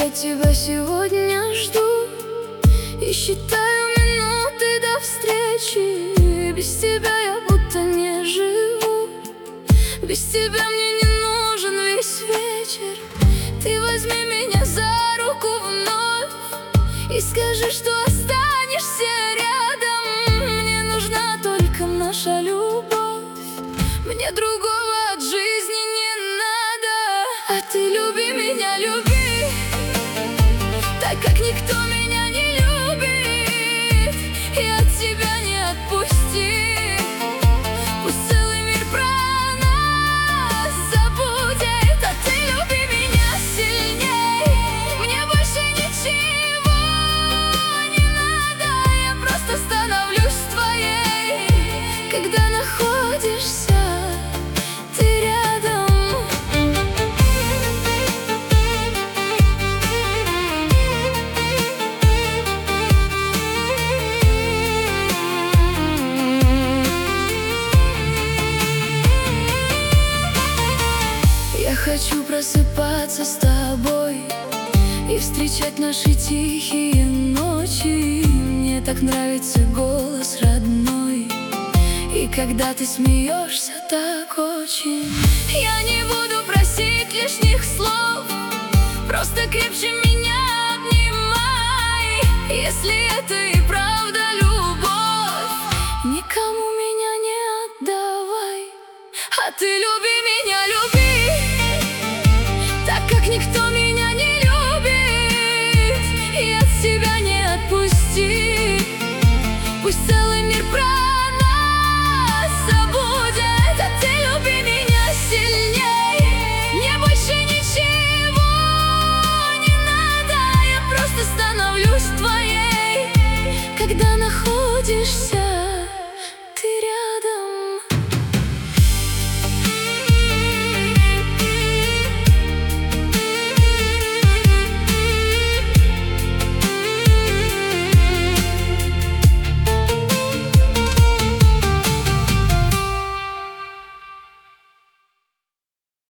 опять тебя сегодня жду и считаю минуты до встречи. Без тебя я будто не живу, без тебя мне не нужен весь вечер. Ты возьми меня за руку вновь и скажи, что останешься рядом. Мне нужна только наша любовь, мне другого от жизни не надо. А ты люби меня, люби, так как никто меня не любит, и от тебя не отпусти. Пусть целый мир про нас забудет. А ты люби меня сильней, мне больше ничего не надо. Я просто становлюсь твоей, когда находишься ты рядом. Я хочу просыпаться с тобой и встречать наши тихие ночи. Мне так нравится голос родной, и когда ты смеешься так очень. Я не буду просить лишних слов, просто крепче меня обнимай. Если это и правда любовь, никому меня не отдавай. А ты люби меня, люби, так как никто меня не любит, и от себя не отпусти. Пусть целый мир про нас забудет. А ты люби меня сильней, мне больше ничего не надо. Я просто становлюсь твоей, когда находишься ты рядом.